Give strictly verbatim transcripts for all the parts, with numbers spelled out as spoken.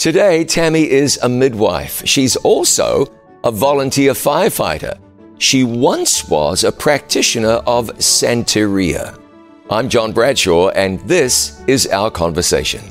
Today, Tammy is a midwife. She's also a volunteer firefighter. She once was a practitioner of Santeria. I'm John Bradshaw, and this is Our Conversation.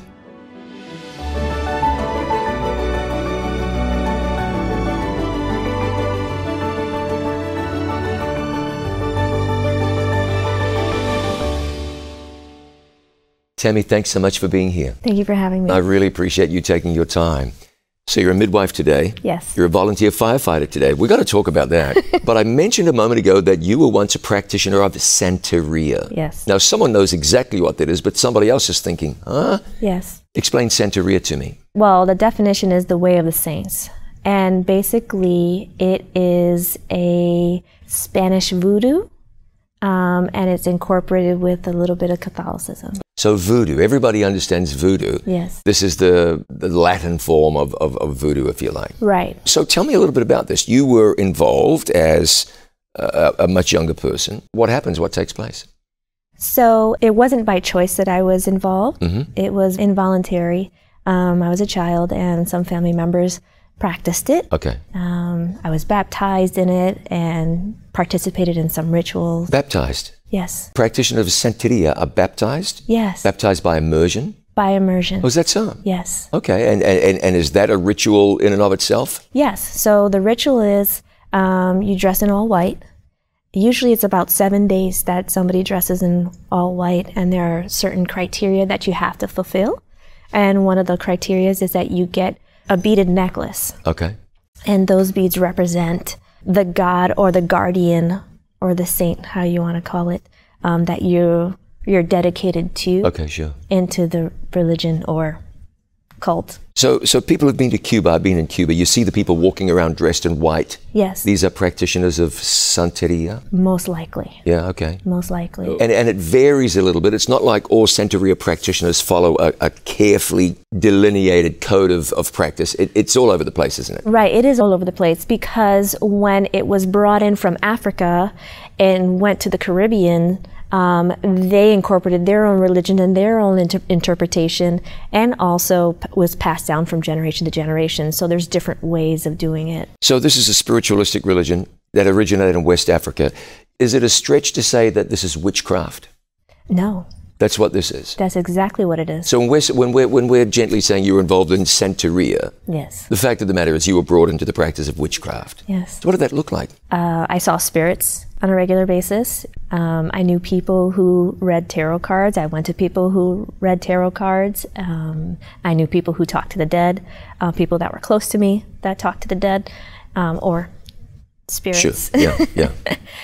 Tammy, thanks so much for being here. Thank you for having me. I really appreciate you taking your time. So you're a midwife today. Yes. You're a volunteer firefighter today. We've got to talk about that. But I mentioned a moment ago that you were once a practitioner of Santeria. Yes. Now, someone knows exactly what that is, but somebody else is thinking, huh? Yes. Explain Santeria to me. Well, the definition is the way of the saints. And basically, it is a Spanish voodoo, um, and it's incorporated with a little bit of Catholicism. So voodoo, everybody understands voodoo. Yes. This is the, the Latin form of, of, of voodoo, if you like. Right. So tell me a little bit about this. You were involved as a, a much younger person. What happens? What takes place? So it wasn't by choice that I was involved. Mm-hmm. It was involuntary. Um, I was a child, and some family members practiced it. Okay. Um, I was baptized in it and participated in some rituals. Baptized? Yes. Practitioners of Santeria are baptized? Yes. Baptized by immersion? By immersion. Oh, is that so? Yes. Okay, and, and, and is that a ritual in and of itself? Yes. So the ritual is um, you dress in all white. Usually it's about seven days that somebody dresses in all white, and there are certain criteria that you have to fulfill. And one of the criteria is that you get a beaded necklace. Okay. And those beads represent the god or the guardian or the saint, how you want to call it, um, that you you're dedicated to. Okay, sure. Into the religion or cult. So, so people who've been to Cuba, I've been in Cuba, you see the people walking around dressed in white. Yes. These are practitioners of Santeria? Most likely. Yeah, okay. Most likely. And, and it varies a little bit. It's not like all Santeria practitioners follow a, a carefully delineated code of, of practice. It, it's all over the place, isn't it? Right, it is all over the place, because when it was brought in from Africa and went to the Caribbean, Um, they incorporated their own religion and their own inter- interpretation, and also p- was passed down from generation to generation. So there's different ways of doing it. So this is a spiritualistic religion that originated in West Africa. Is it a stretch to say that this is witchcraft? No. That's what this is? That's exactly what it is. So when we're, when we're, when we're gently saying you were involved in Santeria, yes. The fact of the matter is you were brought into the practice of witchcraft. Yes. So what did that look like? Uh, I saw spirits on a regular basis. Um, I knew people who read tarot cards. I went to people who read tarot cards. Um, I knew people who talked to the dead, uh, people that were close to me that talked to the dead, um, or spirits. Sure, yeah, yeah.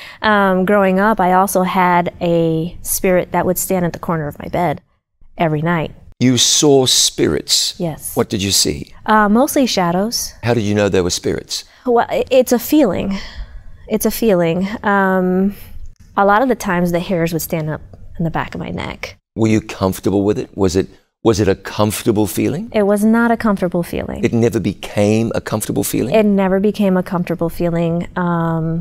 um, growing up, I also had a spirit that would stand at the corner of my bed every night. You saw spirits? Yes. What did you see? Uh, mostly shadows. How did you know they were spirits? Well, it's a feeling. It's a feeling. Um, a lot of the times the hairs would stand up in the back of my neck. Were you comfortable with it? Was it was it a comfortable feeling? It was not a comfortable feeling. It never became a comfortable feeling? It never became a comfortable feeling. Um,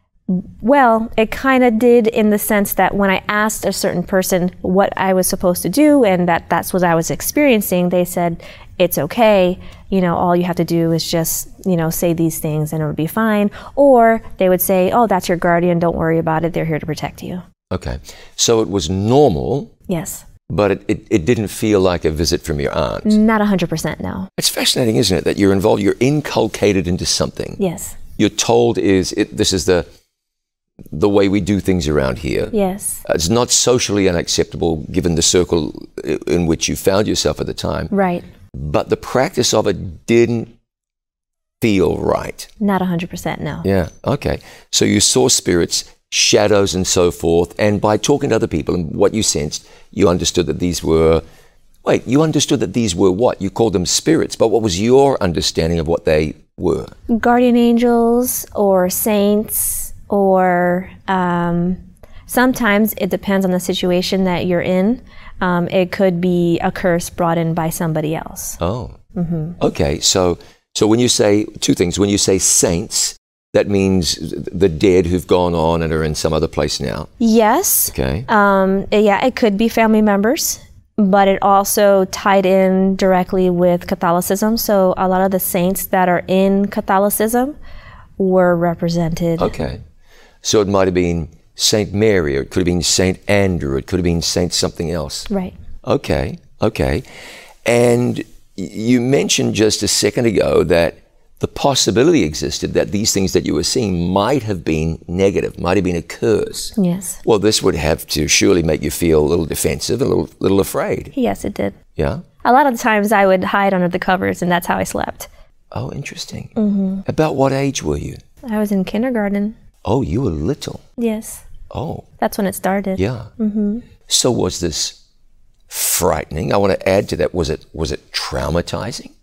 well, it kind of did, in the sense that when I asked a certain person what I was supposed to do and that that's what I was experiencing, they said, it's okay, you know, all you have to do is just, you know, say these things and it'll be fine. Or they would say, oh, that's your guardian, don't worry about it, they're here to protect you. Okay, so it was normal. Yes. But it, it, it didn't feel like a visit from your aunt. Not one hundred percent, no. It's fascinating, isn't it, that you're involved, you're inculcated into something. Yes. You're told is, it, this is the the way we do things around here. Yes. It's not socially unacceptable given the circle in which you found yourself at the time. Right. But the practice of it didn't feel right. Not one hundred percent, no. Yeah, okay. So you saw spirits, shadows and so forth, and by talking to other people and what you sensed, you understood that these were, wait, you understood that these were what? You called them spirits, but what was your understanding of what they were? Guardian angels or saints, or um, sometimes it depends on the situation that you're in. Um, it could be a curse brought in by somebody else. Oh, mm-hmm. Okay. So, so when you say two things, when you say saints, that means the dead who've gone on and are in some other place now. Yes. Okay. Um, yeah, it could be family members. but it also tied in directly with Catholicism. So a lot of the saints that are in Catholicism were represented. Okay. So it might have been Saint Mary, or it could have been Saint Andrew, it could have been Saint something else. Right. Okay, okay. And y- you mentioned just a second ago that the possibility existed that these things that you were seeing might have been negative, might have been a curse. Yes. Well, this would have to surely make you feel a little defensive, a little, little afraid. Yes, it did. Yeah? A lot of the times I would hide under the covers, and that's how I slept. Oh, interesting. Mm-hmm. About what age were you? I was in kindergarten. Oh, you were little. Yes. Oh. That's when it started. Yeah. Mm-hmm. So was this frightening? I want to add to that. Was it was it traumatizing?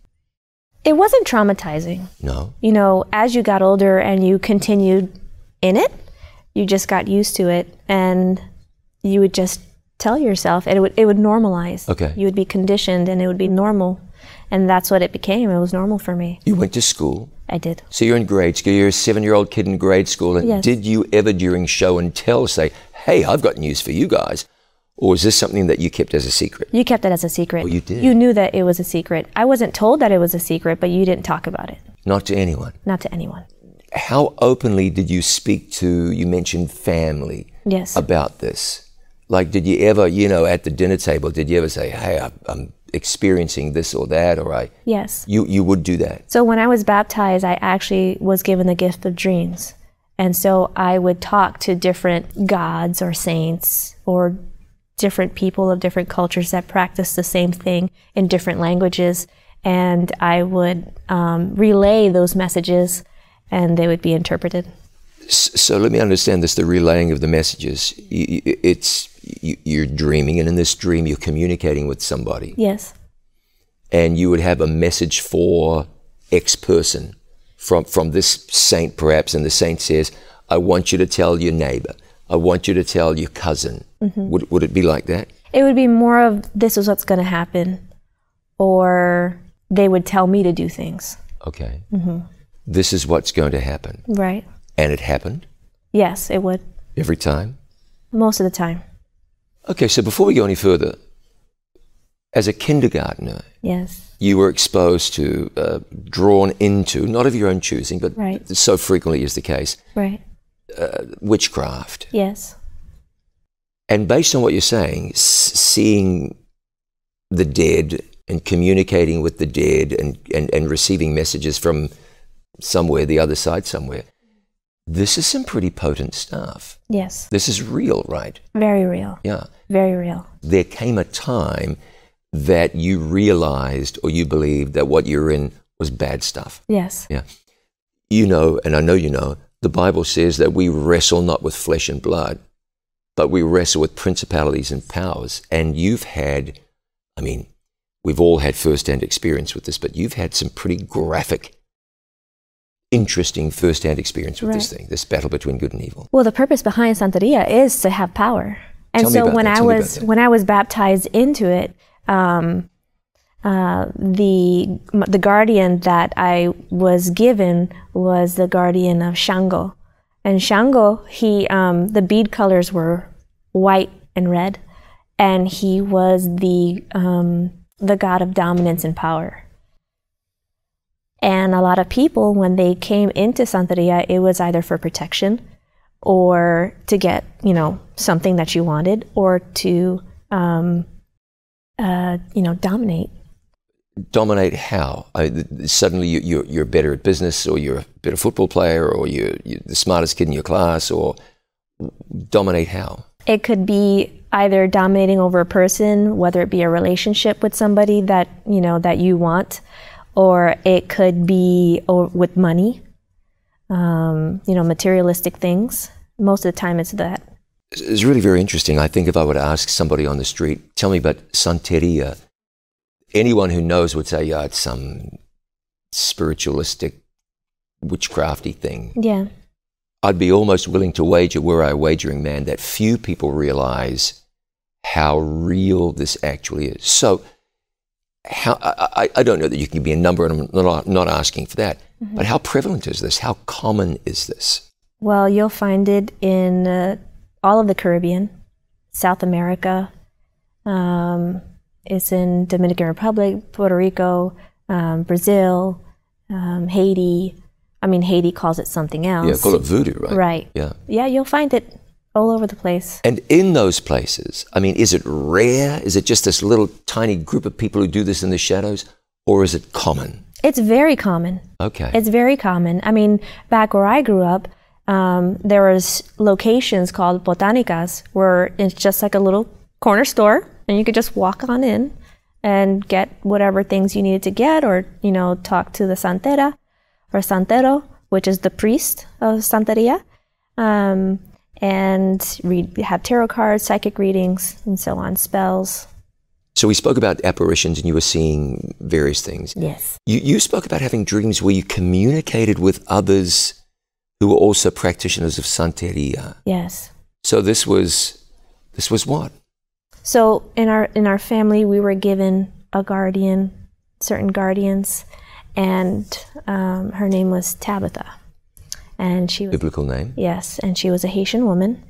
It wasn't traumatizing. No. You know, as you got older and you continued in it, you just got used to it, and you would just tell yourself, and it would it would normalize. Okay. You would be conditioned, and it would be normal, and that's what it became. It was normal for me. You went to school. I did. So you're in grade school. You're a seven-year-old kid in grade school. And Yes. did you ever, during show and tell, say, "Hey, I've got news for you guys," or is this something that you kept as a secret? You kept it as a secret. Oh, you did? You knew that it was a secret. I wasn't told that it was a secret, but you didn't talk about it. Not to anyone. Not to anyone. How openly did you speak to? You mentioned family. Yes. About this. Like, did you ever, you know, at the dinner table, did you ever say, "Hey, I, I'm experiencing this or that," or I? Yes. You you would do that. So when I was baptized, I actually was given the gift of dreams. And so I would talk to different gods or saints or different people of different cultures that practice the same thing in different languages. And I would um, relay those messages, and they would be interpreted. S- So let me understand this, the relaying of the messages. Y- y- It's, y- you're dreaming, and in this dream you're communicating with somebody. Yes. And you would have a message for X person from, from this saint perhaps, and the saint says, "I want you to tell your neighbor. I want you to tell your cousin." Mm-hmm. Would, would it be like that? It would be more of, this is what's going to happen. Or they would tell me to do things. Okay. Mm-hmm. This is what's going to happen. Right. And it happened Yes, it would. every time? Most of the time. Okay, so before we go any further, as a kindergartner, Yes. you were exposed to, uh, drawn into, not of your own choosing, but Right. so frequently is the case, Right. witchcraft. Yes. And based on what you're saying, s- seeing the dead and communicating with the dead and, and, and receiving messages from somewhere, the other side somewhere, this is some pretty potent stuff. Yes. This is real, right? Very real. Yeah. Very real. There came a time that you realized or you believed that what you're in was bad stuff. Yes. Yeah. You know, and I know you know, the Bible says that we wrestle not with flesh and blood, but we wrestle with principalities and powers. And you've had, I mean, we've all had first-hand experience with this, but you've had some pretty graphic, interesting first-hand experience with this Right. thing, this battle between good and evil. Well, the purpose behind Santeria is to have power. And Tell me so about when that. I Tell me was about that. when I was baptized into it, um, uh, the the guardian that I was given was the guardian of Shango, and Shango, he um, the bead colors were white and red, and he was the um, the god of dominance and power. And a lot of people, when they came into Santeria, it was either for protection, or to get, you know, something that you wanted, or to, um, uh, you know, dominate. Dominate how? I, th- suddenly you, you're, you're better at business, or you're a better football player, or you're, you're the smartest kid in your class, or dominate how? It could be either dominating over a person, whether it be a relationship with somebody that, you know, that you want, or it could be or with money, um, you know, materialistic things. Most of the time it's that. It's really very interesting. I think if I were to ask somebody on the street, tell me about Santeria, anyone who knows would say, yeah, it's some spiritualistic, witchcrafty thing. Yeah. I'd be almost willing to wager, were I a wagering man, that few people realize how real this actually is. So how I, I, I don't know that you can give me a number, and I'm not, not asking for that, mm-hmm. but how prevalent is this? How common is this? Well, you'll find it in uh, all of the Caribbean, South America, um, It's in Dominican Republic, Puerto Rico, um, Brazil, um, Haiti. I mean, Haiti calls it something else. Yeah, call it voodoo, right? Right. Yeah. Yeah, you'll find it all over the place. And in those places, I mean, is it rare? Is it just this little tiny group of people who do this in the shadows? Or is it common? It's very common. Okay. It's very common. I mean, back where I grew up, um, there was locations called botanicas where it's just like a little corner store and you could just walk on in and get whatever things you needed to get, or, you know, talk to the santera or santero, which is the priest of Santeria, um, and read, have tarot cards, psychic readings, and so on, spells. So we spoke about apparitions and you were seeing various things. Yes. You, you spoke about having dreams where you communicated with others who were also practitioners of Santeria. Yes. So this was, this was what? So in our in our family, we were given a guardian, certain guardians, and um, her name was Tabitha, and she was Biblical name. Yes, and she was a Haitian woman,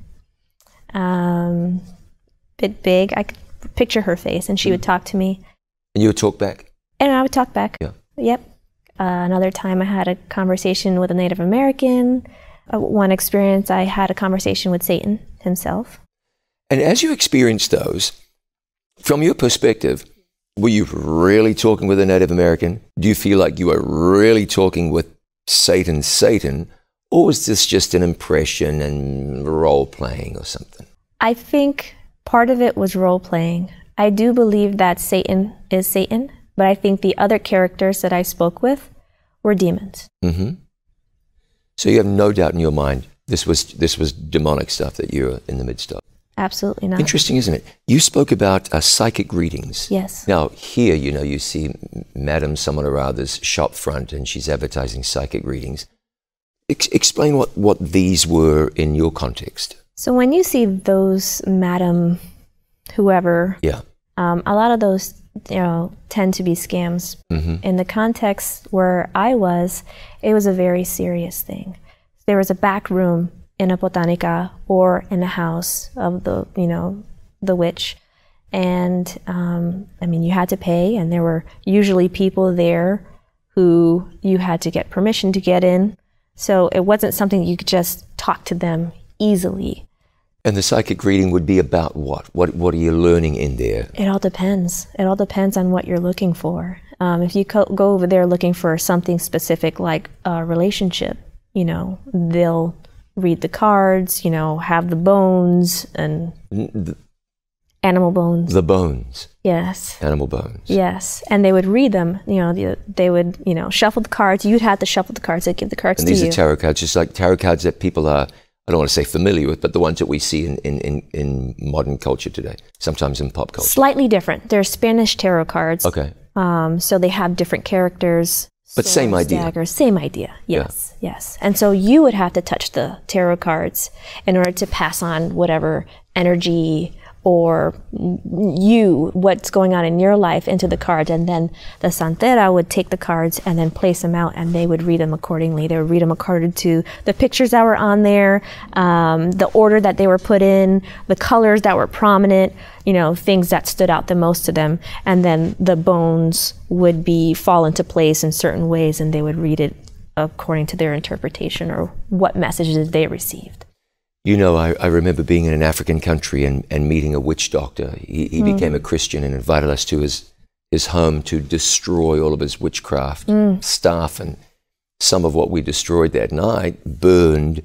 um, bit big. I could picture her face, and she would talk to me, And you would talk back? and I would talk back. Yeah. Yep. Uh, another time, I had a conversation with a Native American. Uh, one experience, I had a conversation with Satan himself. And as you experienced those, from your perspective, were you really talking with a Native American? Do you feel like you were really talking with Satan, Satan, or was this just an impression and role-playing or something? I think part of it was role-playing. I do believe that Satan is Satan, but I think the other characters that I spoke with were demons. Mm-hmm. So you have no doubt in your mind this was this was demonic stuff that you were in the midst of. Absolutely not. Interesting, isn't it? You spoke about uh, psychic readings. Yes. Now, here, you know, you see Madam someone or other's shop front and she's advertising psychic readings. Ex- explain what, what these were in your context. So when you see those Madam whoever, Yeah. um, a lot of those, you know, tend to be scams. Mm-hmm. In the context where I was, it was a very serious thing. There was a back room in a botanica or in a house of the, you know, the witch. And, um, I mean, you had to pay, and there were usually people there who you had to get permission to get in. So it wasn't something you could just talk to them easily. And the psychic reading would be about what? What What are you learning in there? It all depends. It all depends on what you're looking for. Um, if you co- go over there looking for something specific like a relationship, you know, they'll read the cards, you know, have the bones and The, animal bones. the bones, Yes. animal bones. Yes. And they would read them, you know, the, they would, you know, shuffle the cards. You'd have to shuffle the cards. They'd give the cards And to these you. are tarot cards, just like tarot cards that people are, I don't want to say familiar with, but the ones that we see in, in, in, in modern culture today, sometimes in pop culture. Slightly different. They're Spanish tarot cards. Okay. Um, so they have different characters. But same swords, idea. Daggers, same idea. Yes, yes. And so you would have to touch the tarot cards in order to pass on whatever energy or you, what's going on in your life, into the cards. And then the santera would take the cards and then place them out, and they would read them accordingly. They would read them according to the pictures that were on there, um, the order that they were put in, the colors that were prominent, you know, things that stood out the most to them. And then the bones would be fall into place in certain ways, and they would read it according to their interpretation or what messages they received. You know, I, I remember being in an African country and, and meeting a witch doctor. He, he mm. became a Christian and invited us to his, his home to destroy all of his witchcraft mm. stuff. And some of what we destroyed that night burned.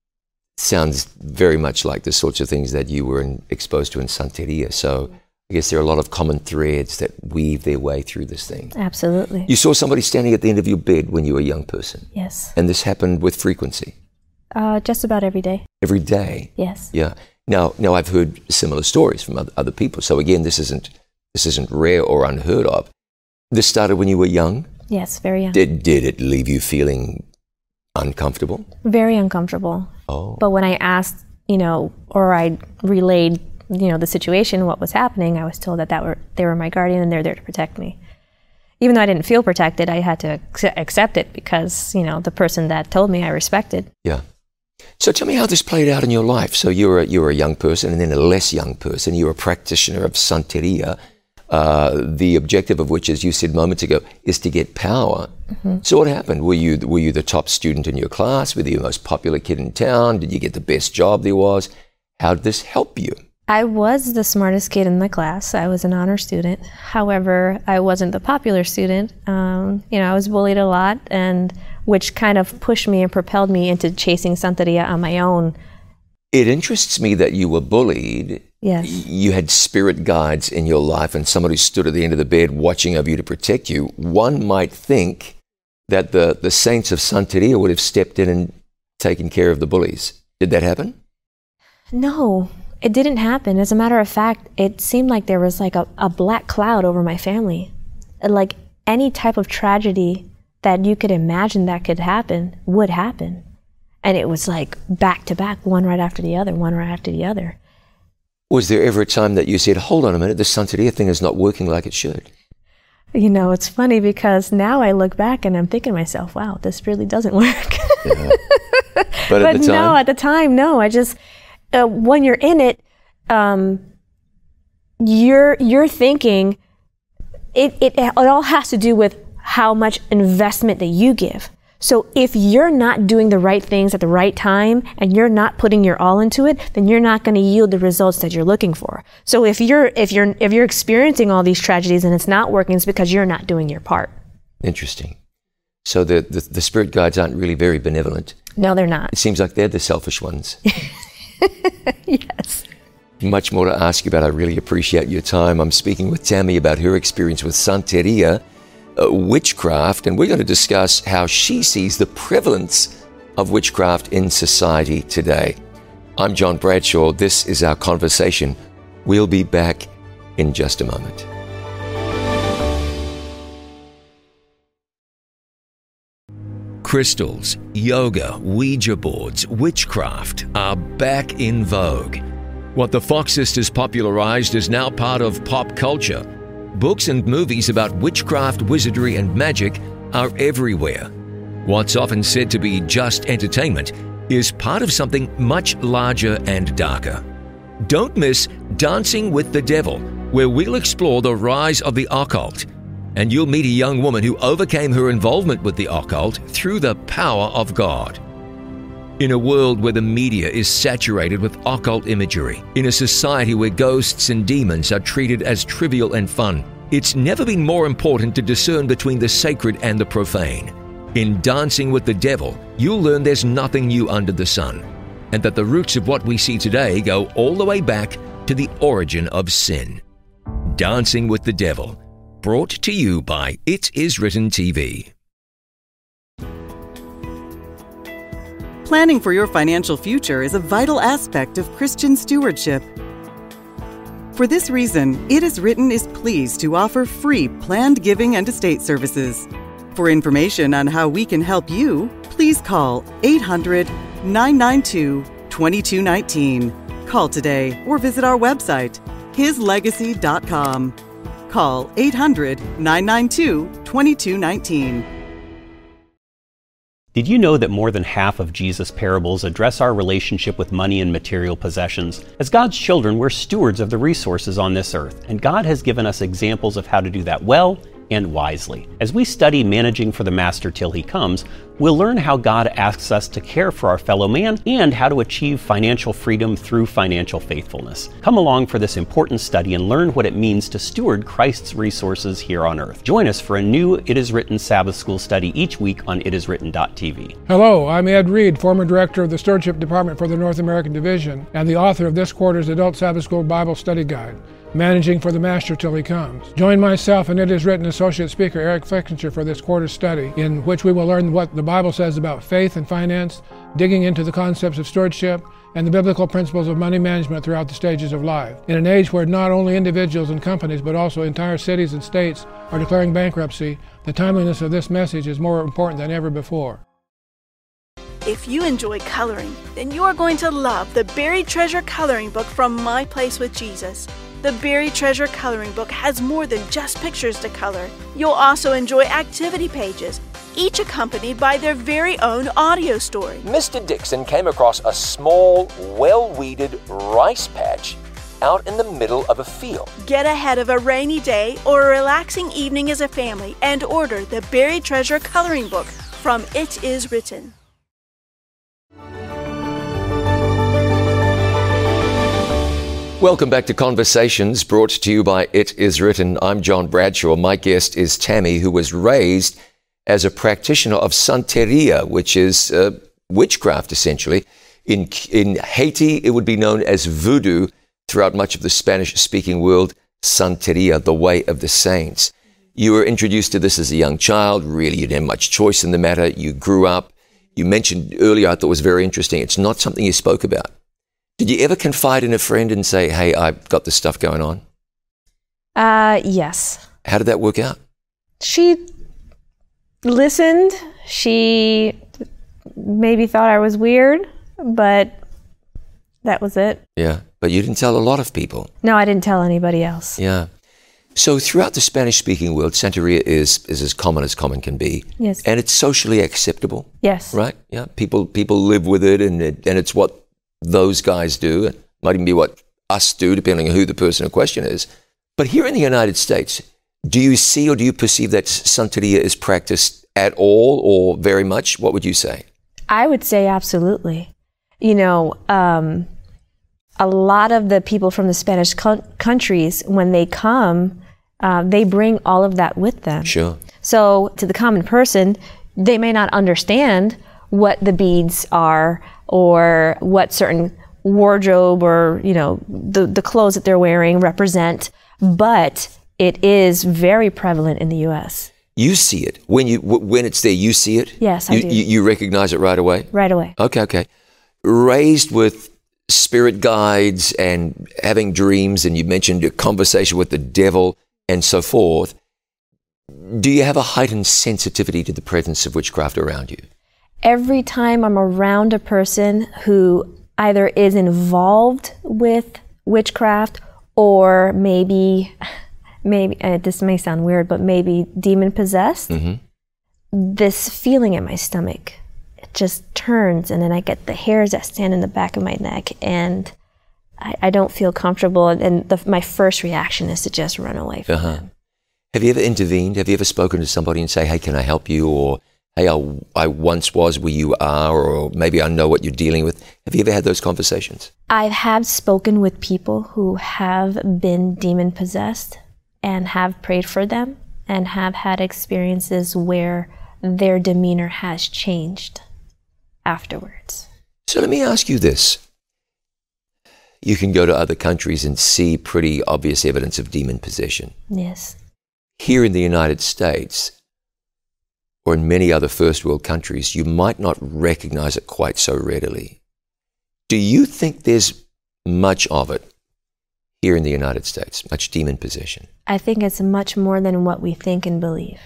Sounds very much like the sorts of things that you were in, exposed to in Santeria. So I guess there are a lot of common threads that weave their way through this thing. Absolutely. You saw somebody standing at the end of your bed when you were a young person. Yes. And this happened with frequency. Uh, just about every day. Every day? Yes. Yeah. Now, now I've heard similar stories from other, other people. So again, this isn't this isn't rare or unheard of. This started when you were young? Yes, very young. Did did it leave you feeling uncomfortable? Very uncomfortable. Oh. But when I asked, you know, or I relayed, you know, the situation, what was happening, I was told that, that were, they were my guardian and they're there to protect me. Even though I didn't feel protected, I had to accept it because, you know, the person that told me I respected. Yeah. So tell me how this played out in your life. So you were, you were a young person and then a less young person. You were a practitioner of Santeria. uh, the objective of which, as you said moments ago, is to get power. Mm-hmm. So what happened? Were you were you the top student in your class? Were you the most popular kid in town? Did you get the best job there was? How did this help you? I was the smartest kid in the class. I was an honor student. However, I wasn't the popular student. Um, you know, I was bullied a lot, and which kind of pushed me and propelled me into chasing Santeria on my own. It interests me that you were bullied. Yes. You had spirit guides in your life and someone who stood at the end of the bed watching over you to protect you. One might think that the, the saints of Santeria would have stepped in and taken care of the bullies. Did that happen? No, it didn't happen. As a matter of fact, it seemed like there was like a, a black cloud over my family. Like any type of tragedy that you could imagine that could happen would happen. And it was like back to back, one right after the other, one right after the other. Was there ever a time that you said, hold on a minute, this Santeria thing is not working like it should? You know, it's funny because now I look back and I'm thinking to myself, wow, this really doesn't work. Yeah. But, at but the time? no, at the time, no. I just, uh, when you're in it, um, you're you're thinking, it, it, it all has to do with how much investment that you give. So if you're not doing the right things at the right time and you're not putting your all into it, then you're not going to yield the results that you're looking for. So if you're if you're if you're experiencing all these tragedies and it's not working, it's because you're not doing your part. Interesting. So the, the, the spirit guides aren't really very benevolent. No, they're not. It seems like they're the selfish ones. Yes. Much more to ask you about. I really appreciate your time. I'm speaking with Tammy about her experience with Santeria, Uh, witchcraft, and we're going to discuss how she sees the prevalence of witchcraft in society today. I'm John Bradshaw. This is our conversation. We'll be back in just a moment. Crystals, yoga, Ouija boards, witchcraft are back in vogue. What the Fox sisters popularized is now part of pop culture. Books and movies about witchcraft, wizardry, and magic are everywhere. What's often said to be just entertainment is part of something much larger and darker. Don't miss Dancing with the Devil, where we'll explore the rise of the occult, and you'll meet a young woman who overcame her involvement with the occult through the power of God. In a world where the media is saturated with occult imagery, in a society where ghosts and demons are treated as trivial and fun, it's never been more important to discern between the sacred and the profane. In Dancing with the Devil, you'll learn there's nothing new under the sun, and that the roots of what we see today go all the way back to the origin of sin. Dancing with the Devil, brought to you by It Is Written T V. Planning for your financial future is a vital aspect of Christian stewardship. For this reason, It Is Written is pleased to offer free planned giving and estate services. For information on how we can help you, please call eight hundred, nine nine two, two two one nine. Call today or visit our website, his legacy dot com. Call eight hundred, nine nine two, two two one nine. Did you know that more than half of Jesus' parables address our relationship with money and material possessions? As God's children, we're stewards of the resources on this earth, and God has given us examples of how to do that well and wisely. As we study managing for the Master till He comes, we'll learn how God asks us to care for our fellow man and how to achieve financial freedom through financial faithfulness. Come along for this important study and learn what it means to steward Christ's resources here on earth. Join us for a new It Is Written Sabbath School study each week on it is written dot t v. Hello, I'm Ed Reed, former director of the Stewardship Department for the North American Division and the author of this quarter's Adult Sabbath School Bible Study Guide, Managing for the Master Till He Comes. Join myself and It Is Written Associate Speaker Eric Flickinger for this quarter's study, in which we will learn what the Bible says about faith and finance, digging into the concepts of stewardship, and the biblical principles of money management throughout the stages of life. In an age where not only individuals and companies, but also entire cities and states are declaring bankruptcy, the timeliness of this message is more important than ever before. If you enjoy coloring, then you are going to love the Buried Treasure Coloring Book from My Place with Jesus. The Buried Treasure Coloring Book has more than just pictures to color. You'll also enjoy activity pages, each accompanied by their very own audio story. Mister Dixon came across a small, well-weeded rice patch out in the middle of a field. Get ahead of a rainy day or a relaxing evening as a family and order the Buried Treasure Coloring Book from It Is Written. Welcome back to Conversations, brought to you by It Is Written. I'm John Bradshaw. My guest is Tammy, who was raised as a practitioner of Santeria, which is uh, witchcraft, essentially. In, in Haiti, it would be known as voodoo. Throughout much of the Spanish-speaking world, Santeria, the way of the saints. You were introduced to this as a young child. Really, you didn't have much choice in the matter. You grew up. You mentioned earlier, I thought was very interesting, it's not something you spoke about. Did you ever confide in a friend and say, hey, I've got this stuff going on? Uh, yes. How did that work out? She listened. She maybe thought I was weird, but that was it. Yeah, but you didn't tell a lot of people. No, I didn't tell anybody else. Yeah. So throughout the Spanish-speaking world, Santeria is, is as common as common can be. Yes. And it's socially acceptable. Yes. Right? Yeah. People people live with it, and it, and it's what those guys do. It might even be what us do, depending on who the person in question is. But here in the United States, do you see or do you perceive that Santeria is practiced at all or very much? What would you say? I would say absolutely. You know, um, a lot of the people from the Spanish co- countries, when they come, uh, they bring all of that with them. Sure. So to the common person, they may not understand what the beads are or what certain wardrobe or, you know, the, the clothes that they're wearing represent, but it is very prevalent in the U S. You see it. When you when it's there, you see it? Yes, I you, do. You, you recognize it right away? Right away. Okay, okay. Raised with spirit guides and having dreams, and you mentioned your conversation with the devil and so forth, do you have a heightened sensitivity to the presence of witchcraft around you? Every time I'm around a person who either is involved with witchcraft or maybe, maybe uh, this may sound weird, but maybe demon possessed, mm-hmm. this feeling in my stomach, it just turns, and then I get the hairs that stand in the back of my neck, and I, I don't feel comfortable, and the, my first reaction is to just run away from uh-huh. them. Have you ever intervened? Have you ever spoken to somebody and say, hey, can I help you? Or, hey, I, I once was where you are, or maybe I know what you're dealing with. Have you ever had those conversations? I have spoken with people who have been demon possessed and have prayed for them and have had experiences where their demeanor has changed afterwards. So let me ask you this. You can go to other countries and see pretty obvious evidence of demon possession. Yes. Here in the United States, or in many other first world countries, you might not recognize it quite so readily. Do you think there's much of it here in the United States, much demon possession? I think it's much more than what we think and believe,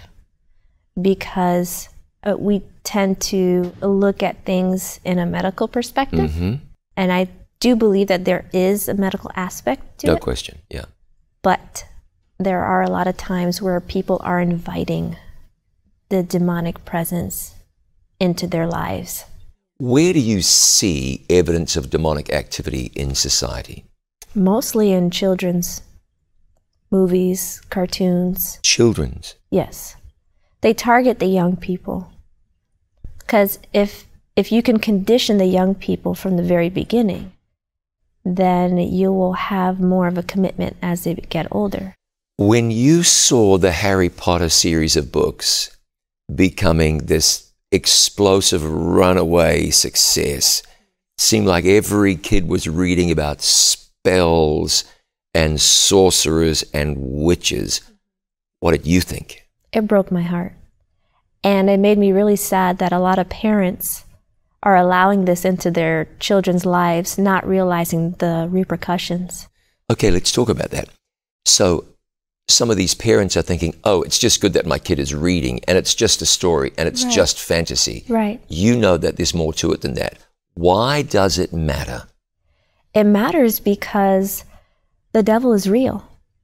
because uh, we tend to look at things in a medical perspective, Mm-hmm. and I do believe that there is a medical aspect to No it. question, yeah. But there are a lot of times where people are inviting the demonic presence into their lives. Where do you see evidence of demonic activity in society? Mostly in children's movies, cartoons. Children's? Yes. They target the young people. Because if, if you can condition the young people from the very beginning, then you will have more of a commitment as they get older. When you saw the Harry Potter series of books becoming this explosive runaway success, it seemed like every kid was reading about spells and sorcerers and witches. What did you think? It broke my heart. And it made me really sad that a lot of parents are allowing this into their children's lives, not realizing the repercussions. Okay, let's talk about that. So some of these parents are thinking, oh, it's just good that my kid is reading, and it's just a story, and it's Right. just fantasy. Right. You know that there's more to it than that. Why does it matter? It matters because the devil is real.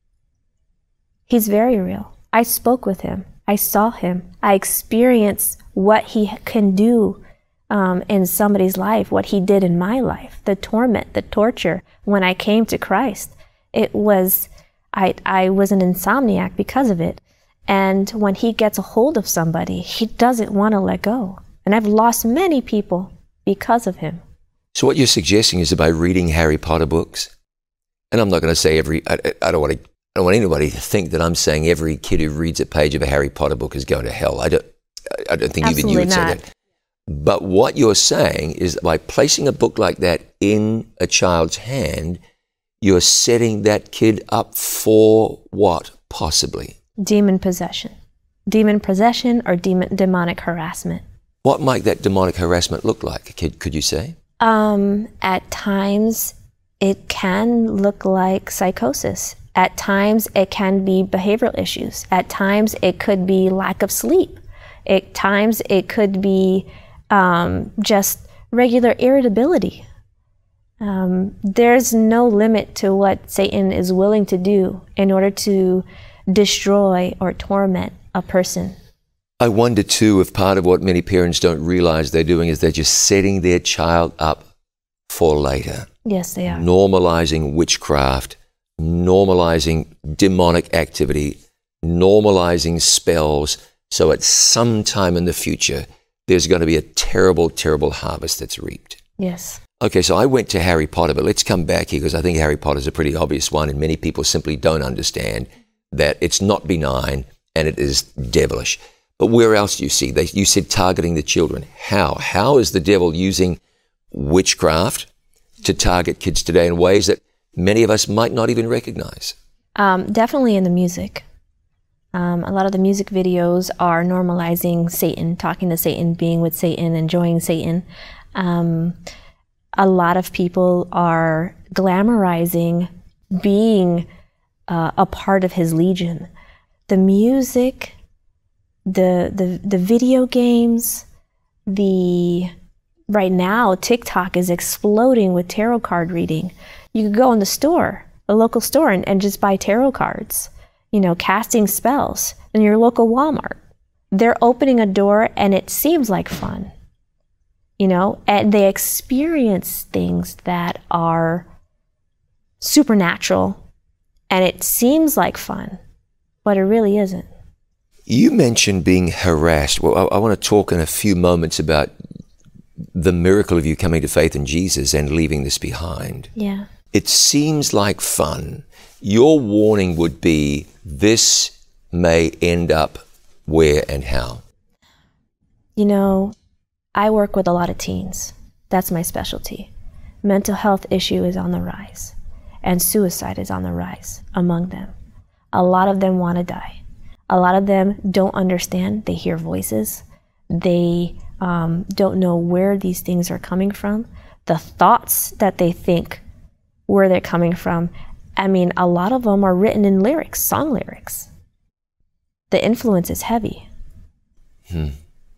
He's very real. I spoke with him. I saw him. I experienced what he can do um, in somebody's life, what he did in my life, the torment, the torture when I came to Christ. It was, I, I was an insomniac because of it. And when he gets a hold of somebody, he doesn't want to let go. And I've lost many people because of him. So what you're suggesting is that by reading Harry Potter books, and I'm not going to say every, I, I don't want to, I don't want anybody to think that I'm saying every kid who reads a page of a Harry Potter book is going to hell. I don't, I don't think Absolutely even you would not. say that. But what you're saying is that by placing a book like that in a child's hand, you're setting that kid up for what, possibly? Demon possession. Demon possession or demon, demonic harassment. What might that demonic harassment look like, kid, could you say? Um, at times, it can look like psychosis. At times, it can be behavioral issues. At times, it could be lack of sleep. At times, it could be um, just regular irritability. Um, there's no limit to what Satan is willing to do in order to destroy or torment a person. I wonder too if part of what many parents don't realize they're doing is they're just setting their child up for later. Yes, they are. Normalizing witchcraft, normalizing demonic activity, normalizing spells, so at some time in the future, there's going to be a terrible, terrible harvest that's reaped. Yes. Okay, so I went to Harry Potter, but let's come back here because I think Harry Potter is a pretty obvious one, and many people simply don't understand that it's not benign and it is devilish. But where else do you see? They, you said targeting the children. How? How is the devil using witchcraft to target kids today in ways that many of us might not even recognize? Um, definitely in the music. Um, a lot of the music videos are normalizing Satan, talking to Satan, being with Satan, enjoying Satan. Um, a lot of people are glamorizing being uh, a part of his legion. The music, the the the video games, the right now TikTok is exploding with tarot card reading. You could go in the store, a local store, and, and just buy tarot cards, you know, casting spells in your local Walmart. They're opening a door and it seems like fun, you know, and they experience things that are supernatural and it seems like fun, but it really isn't. You mentioned being harassed. Well, I, I want to talk in a few moments about the miracle of you coming to faith in Jesus and leaving this behind. Yeah. It seems like fun. Your warning would be this may end up where and how? You know, I work with a lot of teens. That's my specialty. Mental health issue is on the rise, and suicide is on the rise among them. A lot of them want to die. A lot of them don't understand. They hear voices. They um, don't know where these things are coming from. The thoughts that they think, where they're coming from. I mean, a lot of them are written in lyrics, song lyrics. The influence is heavy. Hmm.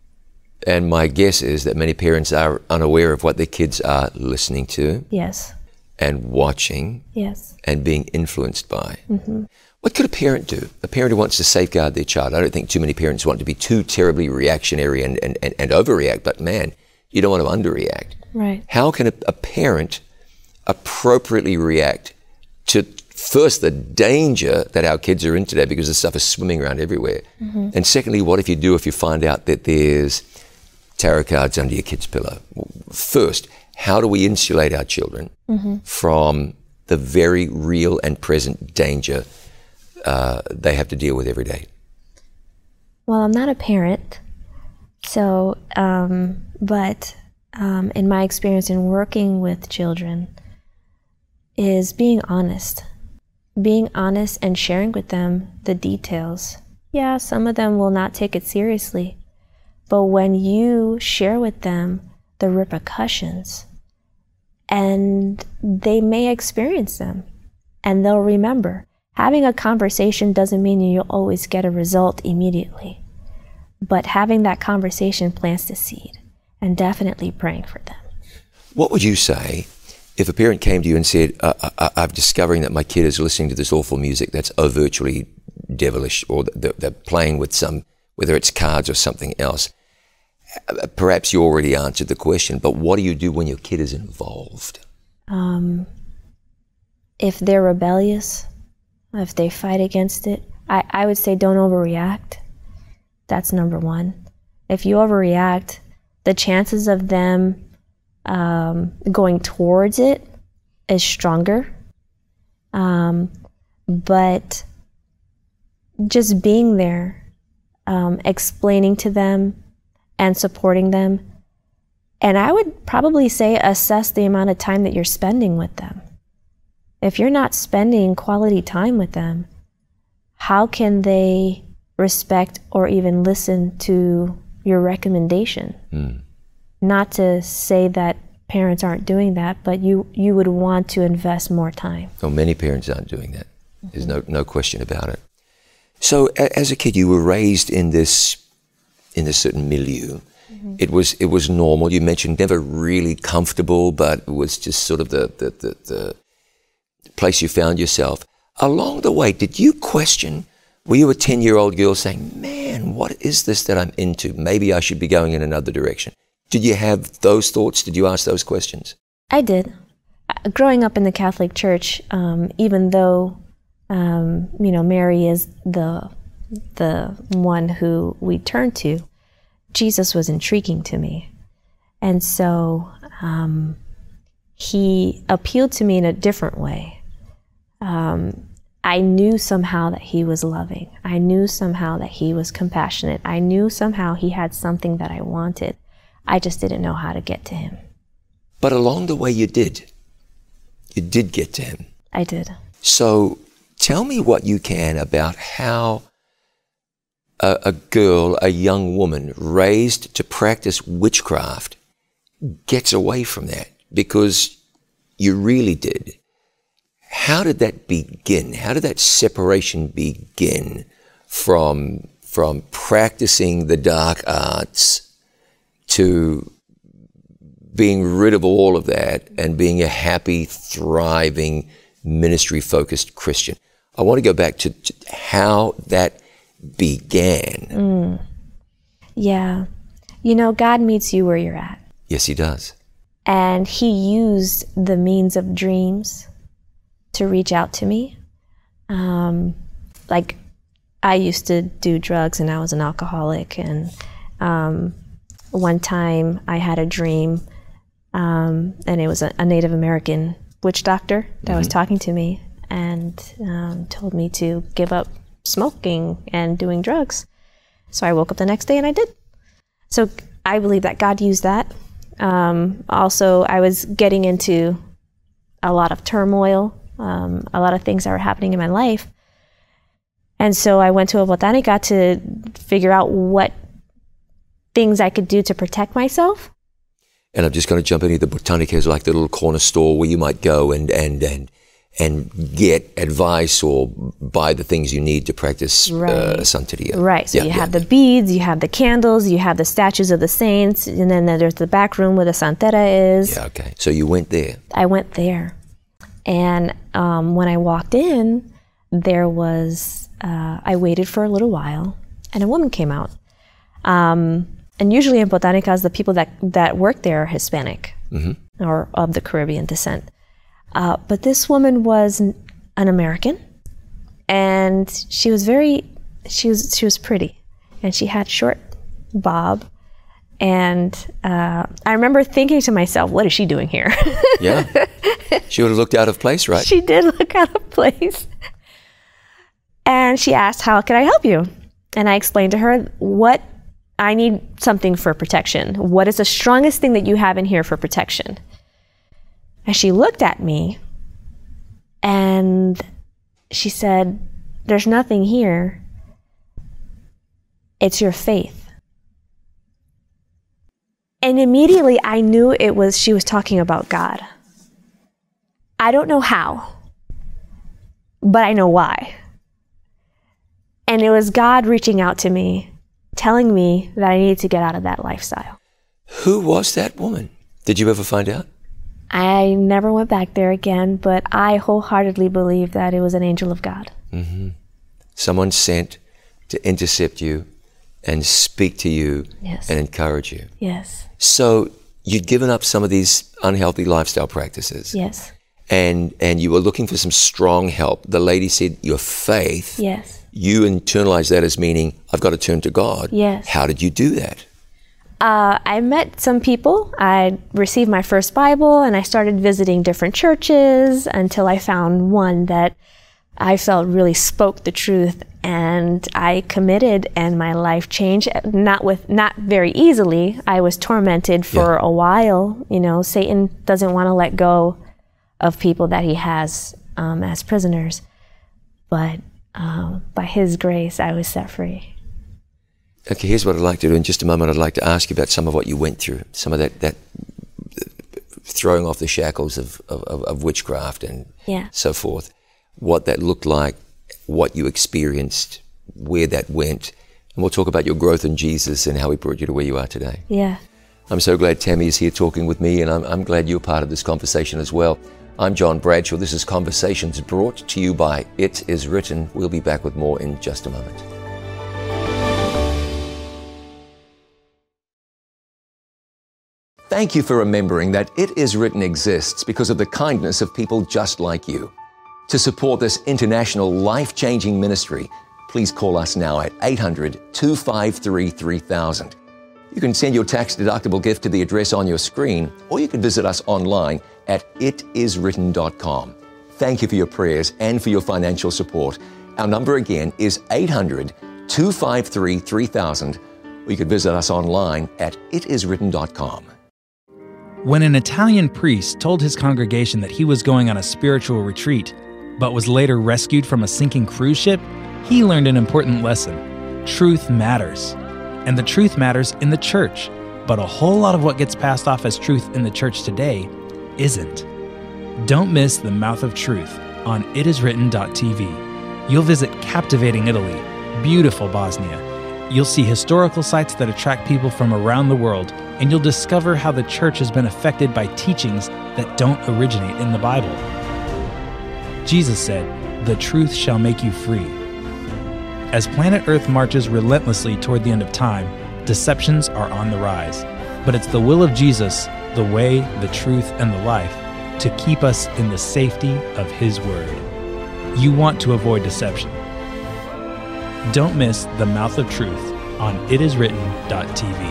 And my guess is that many parents are unaware of what their kids are listening to. Yes. And watching. Yes. And being influenced by. Mm-hmm. What could a parent do? A parent who wants to safeguard their child. I don't think too many parents want to be too terribly reactionary and, and, and, and overreact, but man, you don't want to underreact. Right. How can a, a parent appropriately react to, first, the danger that our kids are in today because this stuff is swimming around everywhere? Mm-hmm. And secondly, what if you do if you find out that there's tarot cards under your kid's pillow? First, how do we insulate our children mm-hmm. from the very real and present danger uh, they have to deal with every day? Well, I'm not a parent, so, um, but um, in my experience in working with children is being honest. Being honest and sharing with them the details. Yeah, some of them will not take it seriously, but when you share with them the repercussions, and they may experience them, and they'll remember. Having a conversation doesn't mean you'll always get a result immediately, but having that conversation plants the seed, and definitely praying for them. What would you say if a parent came to you and said, uh, I- I'm discovering that my kid is listening to this awful music that's overtly devilish, or they're, they're playing with some, whether it's cards or something else? Perhaps you already answered the question, but what do you do when your kid is involved? Um, if they're rebellious, if they fight against it, I, I would say don't overreact. That's number one. If you overreact, the chances of them um, going towards it is stronger. Um, but just being there, um, explaining to them and supporting them. And I would probably say assess the amount of time that you're spending with them. If you're not spending quality time with them, how can they respect or even listen to your recommendation? Mm. Not to say that parents aren't doing that, but you, you would want to invest more time. Well, many parents aren't doing that. Mm-hmm. There's no no question about it. So a, as a kid, you were raised in this in this certain milieu. Mm-hmm. It was it was normal. You mentioned never really comfortable, but it was just sort of the the, the, the place you found yourself. Along the way, did you question? Were you a ten-year-old girl saying, "Man, what is this that I'm into? Maybe I should be going in another direction"? Did you have those thoughts? Did you ask those questions? I did. Growing up in the Catholic Church, um, even though um, you know Mary is the the one who we turn to, Jesus was intriguing to me, and so um, he appealed to me in a different way. Um, I knew somehow that he was loving. I knew somehow that he was compassionate. I knew somehow he had something that I wanted. I just didn't know how to get to him. But along the way you did. You did get to him. I did. So tell me what you can about how a, a girl, a young woman raised to practice witchcraft gets away from that, because you really did. How did that begin? How did that separation begin from, from practicing the dark arts to being rid of all of that and being a happy, thriving, ministry-focused Christian? I want to go back to, to how that began. Mm. Yeah. You know, God meets you where you're at. Yes, he does. And he used the means of dreams to reach out to me. Um, like, I used to do drugs and I was an alcoholic, and um, one time I had a dream, um, and it was a, a Native American witch doctor that mm-hmm. was talking to me and um, told me to give up smoking and doing drugs. So I woke up the next day and I did. So I believe that God used that. Um, also, I was getting into a lot of turmoil, um, a lot of things that were happening in my life. And so I went to a botanica to figure out what things I could do to protect myself. And I'm just going to jump into the botanica is like the little corner store where you might go and, and, and, and get advice or buy the things you need to practice right. uh, Santeria. Right. So yeah, you yeah. have the beads, you have the candles, you have the statues of the saints, and then there's the back room where the Santera is. Yeah, okay. So you went there. I went there. And um, when I walked in, there was, uh, I waited for a little while, and a woman came out. Um, and usually in botanicas, the people that, that work there are Hispanic mm-hmm. or of the Caribbean descent. Uh, but this woman was an, an American, and she was very, she was she was pretty, and she had short bob, and uh, I remember thinking to myself, what is she doing here? Yeah, she would have looked out of place, right? She did look out of place. And she asked, how can I help you? And I explained to her what I need something for protection. What is the strongest thing that you have in here for protection? And she looked at me and she said, there's nothing here. It's your faith. And immediately I knew it was, she was talking about God. I don't know how, but I know why. And it was God reaching out to me, telling me that I needed to get out of that lifestyle. Who was that woman? Did you ever find out? I never went back there again, but I wholeheartedly believe that it was an angel of God. Mm-hmm. Someone sent to intercept you and speak to you yes. and encourage you. Yes. So you'd given up some of these unhealthy lifestyle practices. Yes. and and you were looking for some strong help. The lady said, your faith. Yes. You internalized that as meaning, I've got to turn to God. Yes. How did you do that? Uh, I met some people. I received my first Bible, and I started visiting different churches until I found one that I felt really spoke the truth, and I committed, and my life changed. Not with, not very easily. I was tormented for yeah. a while. You know, Satan doesn't want to let go of people that he has um, as prisoners, but um, by his grace, I was set free. Okay, here's what I'd like to do. In just a moment, I'd like to ask you about some of what you went through, some of that, that throwing off the shackles of, of, of witchcraft and yeah. so forth, what that looked like, what you experienced, where that went, and we'll talk about your growth in Jesus and how he brought you to where you are today. Yeah. I'm so glad Tammy is here talking with me, and I'm, I'm glad you're part of this conversation as well. I'm John Bradshaw. This is Conversations brought to you by It Is Written. We'll be back with more in just a moment. Thank you for remembering that It Is Written exists because of the kindness of people just like you. To support this international life-changing ministry, please call us now at eight hundred, two five three, three thousand. You can send your tax-deductible gift to the address on your screen, or you can visit us online at it is written dot com. Thank you for your prayers and for your financial support. Our number again is eight hundred, two five three, three thousand, or you can visit us online at it is written dot com. When an Italian priest told his congregation that he was going on a spiritual retreat, but was later rescued from a sinking cruise ship, he learned an important lesson. Truth matters. And the truth matters in the church. But a whole lot of what gets passed off as truth in the church today isn't. Don't miss the Mouth of Truth on it is written dot t v. You'll visit captivating Italy, beautiful Bosnia. You'll see historical sites that attract people from around the world, and you'll discover how the church has been affected by teachings that don't originate in the Bible. Jesus said, "The truth shall make you free." As planet Earth marches relentlessly toward the end of time, deceptions are on the rise. But it's the will of Jesus, the way, the truth, and the life, to keep us in the safety of His Word. You want to avoid deception. Don't miss the Mouth of Truth on it is written dot t v.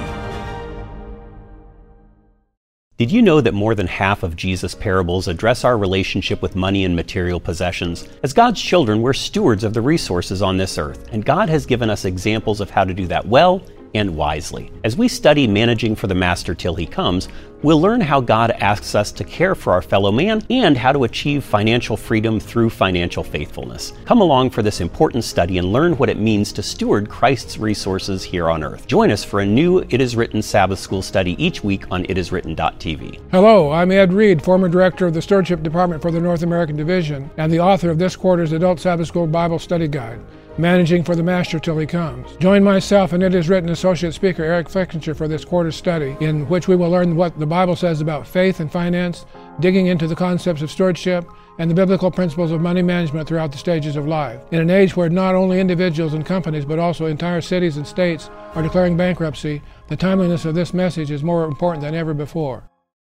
Did you know that more than half of Jesus' parables address our relationship with money and material possessions? As God's children, we're stewards of the resources on this earth, and God has given us examples of how to do that well and wisely. As we study managing for the Master till He comes, we'll learn how God asks us to care for our fellow man and how to achieve financial freedom through financial faithfulness. Come along for this important study and learn what it means to steward Christ's resources here on earth. Join us for a new It Is Written Sabbath School study each week on it is written dot t v. Hello, I'm Ed Reed, former director of the Stewardship Department for the North American Division and the author of this quarter's Adult Sabbath School Bible Study Guide, Managing for the Master Till He Comes. Join myself and It Is Written Associate Speaker Eric Flickinger for this quarter's study, in which we will learn what the Bible says about faith and finance, digging into the concepts of stewardship, and the biblical principles of money management throughout the stages of life. In an age where not only individuals and companies, but also entire cities and states are declaring bankruptcy, the timeliness of this message is more important than ever before.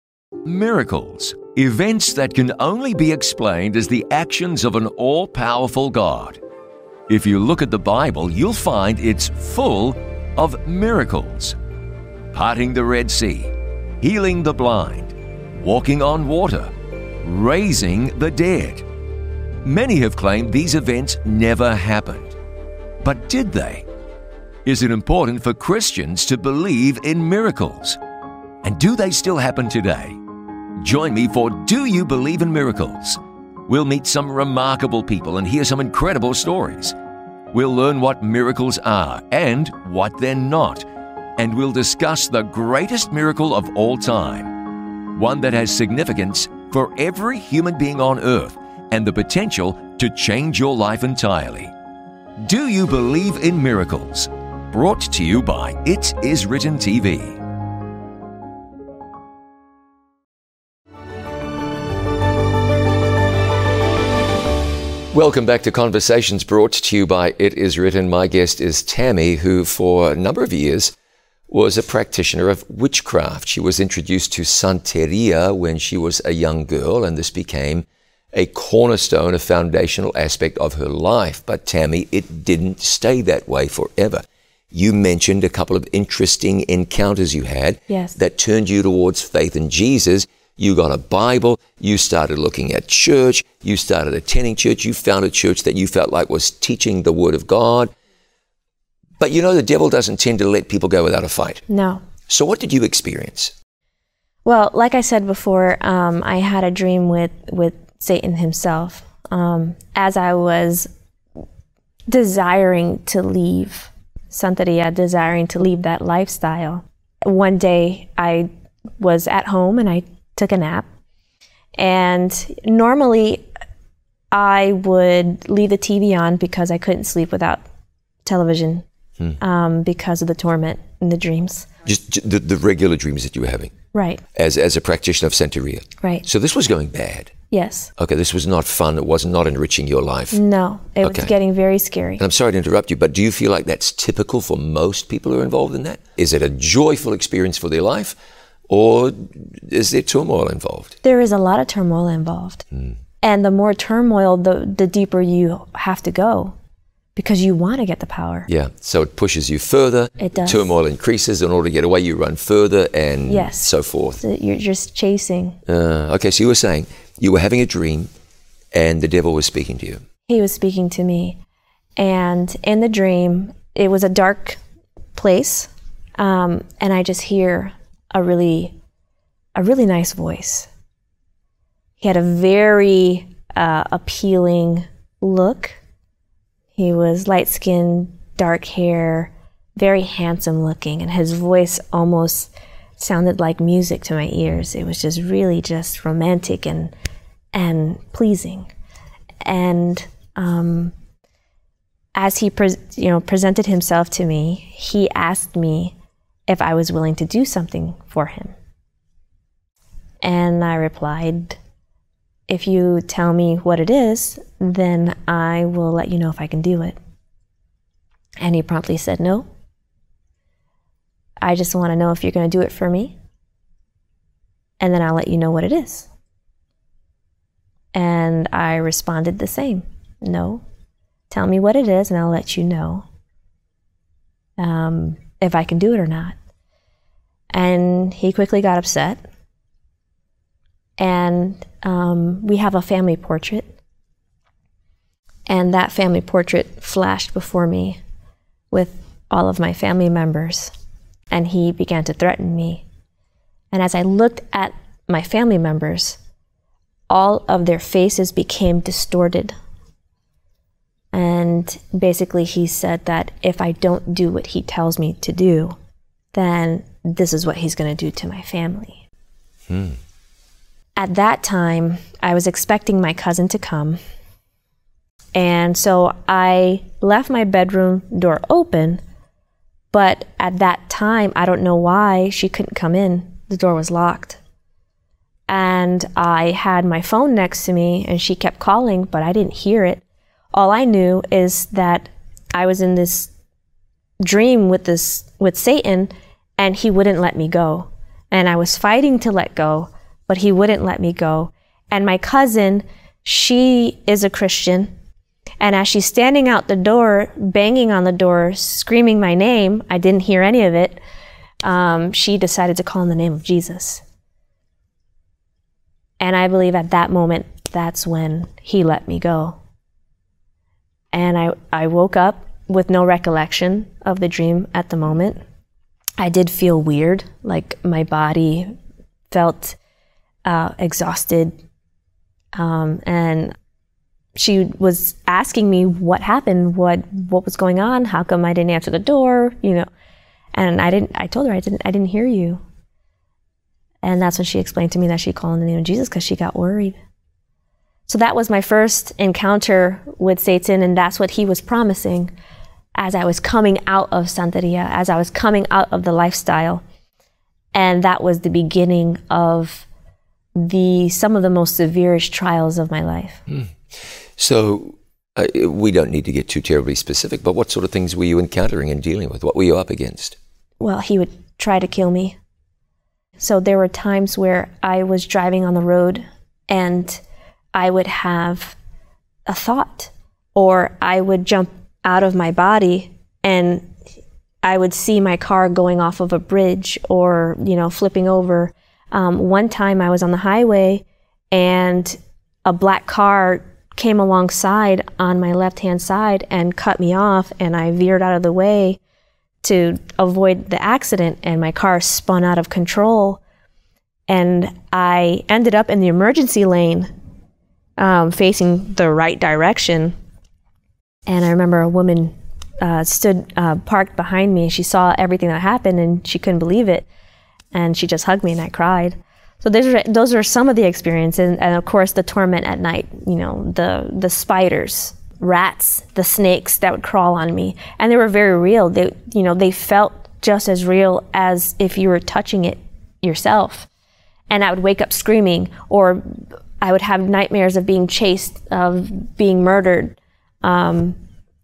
Miracles, events that can only be explained as the actions of an all-powerful God. If you look at the Bible, you'll find it's full of miracles. Parting the Red Sea, healing the blind, walking on water, raising the dead. Many have claimed these events never happened. But did they? Is it important for Christians to believe in miracles? And do they still happen today? Join me for Do You Believe in Miracles? We'll meet some remarkable people and hear some incredible stories. We'll learn what miracles are and what they're not. And we'll discuss the greatest miracle of all time, one that has significance for every human being on earth and the potential to change your life entirely. Do You Believe in Miracles? Brought to you by It Is Written T V. Welcome back to Conversations brought to you by It Is Written. My guest is Tammy, who for a number of years was a practitioner of witchcraft. She was introduced to Santeria when she was a young girl, and this became a cornerstone, a foundational aspect of her life. But Tammy, it didn't stay that way forever. You mentioned a couple of interesting encounters you had yes. that turned you towards faith in Jesus. You got a Bible, you started looking at church, you started attending church, you found a church that you felt like was teaching the Word of God. But you know, the devil doesn't tend to let people go without a fight. No. So what did you experience? Well, like I said before, um, I had a dream with, with Satan himself. Um, as I was desiring to leave Santeria, desiring to leave that lifestyle, one day I was at home and I took a nap. And normally I would leave the T V on because I couldn't sleep without television hmm. um, because of the torment in the dreams. Just the, the regular dreams that you were having? Right. As as a practitioner of Santeria? Right. So this was going bad? Yes. Okay, this was not fun. It was not enriching your life? No, it okay. was getting very scary. And I'm sorry to interrupt you, but do you feel like that's typical for most people who are involved in that? Is it a joyful experience for their life, or is there turmoil involved? There is a lot of turmoil involved. Hmm. And the more turmoil, the, the deeper you have to go, because you want to get the power. Yeah, so it pushes you further. It does. Turmoil increases. In order to get away, you run further and yes. so forth. So you're just chasing. Uh, okay, so you were saying you were having a dream and the devil was speaking to you. He was speaking to me. And in the dream, it was a dark place. Um, and I just hear a really, a really nice voice. He had a very uh, appealing look. He was light-skinned, dark hair, very handsome looking, and his voice almost sounded like music to my ears. It was just really just romantic and and pleasing. And um, as he pre- you know presented himself to me, he asked me if I was willing to do something for him. And I replied, if you tell me what it is, then I will let you know if I can do it. And he promptly said, no. I just want to know if you're going to do it for me. And then I'll let you know what it is. And I responded the same. No. Tell me what it is and I'll let you know um, if I can do it or not. And he quickly got upset. And um, we have a family portrait. And that family portrait flashed before me with all of my family members. And he began to threaten me. And as I looked at my family members, all of their faces became distorted. And basically he said that if I don't do what he tells me to do, then this is what he's going to do to my family. Hmm. At that time, I was expecting my cousin to come. And so I left my bedroom door open, but at that time, I don't know why she couldn't come in. The door was locked. And I had my phone next to me and she kept calling, but I didn't hear it. All I knew is that I was in this dream with this with Satan and he wouldn't let me go. And I was fighting to let go, but he wouldn't let me go. And my cousin, she is a Christian. And as she's standing out the door, banging on the door, screaming my name, I didn't hear any of it, um, she decided to call in the name of Jesus. And I believe at that moment, that's when he let me go. And I, I woke up with no recollection of the dream at the moment. I did feel weird, like my body felt uh, exhausted. Um, and she was asking me what happened, what what was going on, how come I didn't answer the door, you know. And I didn't. I told her I didn't. I didn't hear you. And that's when she explained to me that she called in the name of Jesus because she got worried. So that was my first encounter with Satan, and that's what he was promising as I was coming out of Santeria, as I was coming out of the lifestyle. And that was the beginning of the some of the most severest trials of my life. Mm. So uh, we don't need to get too terribly specific, but what sort of things were you encountering and dealing with? What were you up against? Well, he would try to kill me. So there were times where I was driving on the road and I would have a thought, or I would jump out of my body and I would see my car going off of a bridge or, you know, flipping over. Um, one time I was on the highway and a black car came alongside on my left-hand side and cut me off, and I veered out of the way to avoid the accident, and my car spun out of control, and I ended up in the emergency lane, um, facing the right direction. And I remember a woman uh, stood uh, parked behind me. She saw everything that happened, and she couldn't believe it, and she just hugged me, and I cried. So those are, those are some of the experiences, and, and of course the torment at night, you know, the the spiders, rats, the snakes that would crawl on me, and they were very real. They, you know, they felt just as real as if you were touching it yourself. And I would wake up screaming, or I would have nightmares of being chased, of being murdered. Um,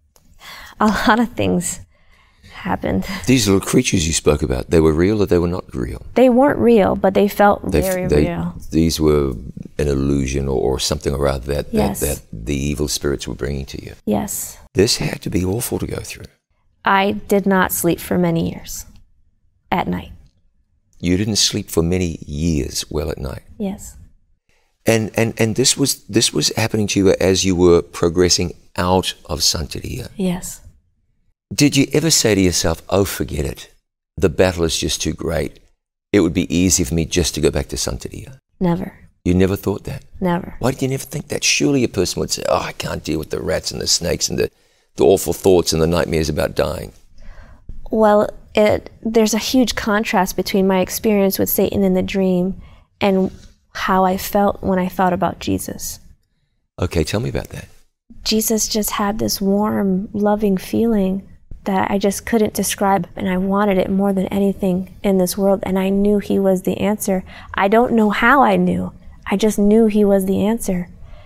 a lot of things happened. These little creatures you spoke about, they were real or they were not real? They weren't real, but they felt they, very they, real. These were an illusion or, or something or other that, Yes. that, that the evil spirits were bringing to you. Yes. This had to be awful to go through. I did not sleep for many years at night. You didn't sleep for many years well at night. Yes. And and and this was this was happening to you as you were progressing out of Santeria. Yes. Did you ever say to yourself, oh, forget it. The battle is just too great. It would be easy for me just to go back to Santeria. Never. You never thought that? Never. Why did you never think that? Surely a person would say, oh, I can't deal with the rats and the snakes and the, the awful thoughts and the nightmares about dying. Well, it, there's a huge contrast between my experience with Satan in the dream and how I felt when I thought about Jesus. Okay, tell me about that. Jesus just had this warm, loving feeling that I just couldn't describe, and I wanted it more than anything in this world, and I knew he was the answer. I don't know how I knew. I just knew he was the answer.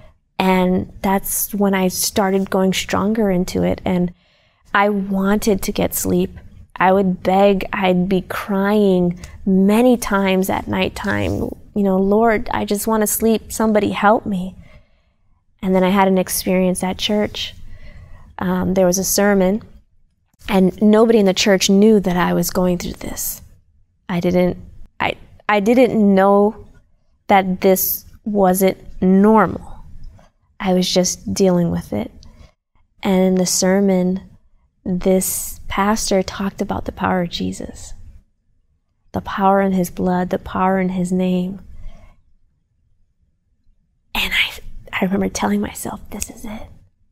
And that's when I started going stronger into it, and I wanted to get sleep. I would beg, I'd be crying many times at nighttime, you know, Lord, I just want to sleep, somebody help me. And then I had an experience at church. Um, there was a sermon, and nobody in the church knew that I was going through this. I didn't, I, I didn't know that this wasn't normal. I was just dealing with it. And in the sermon, this pastor talked about the power of Jesus, the power in his blood, the power in his name. And I, I remember telling myself, this is it.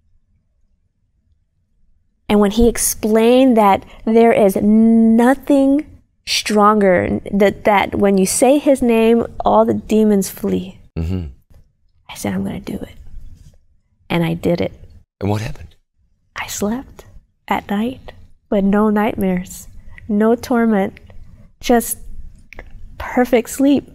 And when he explained that there is nothing stronger, that, that when you say his name, all the demons flee. Mm-hmm. I said, I'm going to do it. And I did it. And what happened? I slept at night with no nightmares, no torment, just perfect sleep.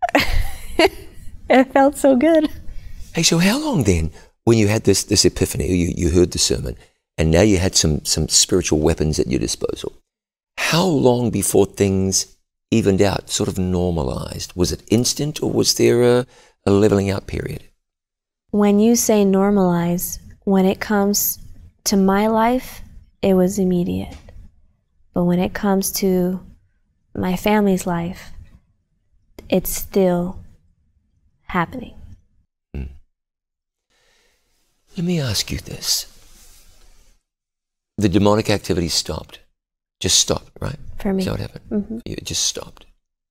It felt so good. Hey, so how long then, when you had this this epiphany, you, you heard the sermon, and now you had some, some spiritual weapons at your disposal, how long before things evened out, sort of normalized? Was it instant, or was there a, a leveling out period? When you say normalize, when it comes to my life, it was immediate. But when it comes to my family's life, it's still happening. Hmm. Let me ask you this. The demonic activity stopped. Just stopped, right? For me. Is that what happened? Mm-hmm. It just stopped.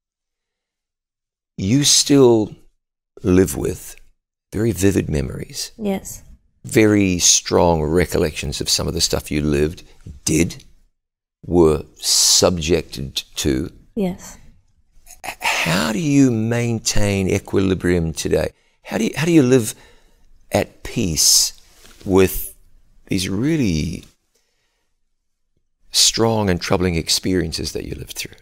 You still live with very vivid memories. Yes. Very strong recollections of some of the stuff you lived, did, were subjected to. Yes. How do you maintain equilibrium today? How do you, how do you live at peace with these really strong and troubling experiences that you lived through?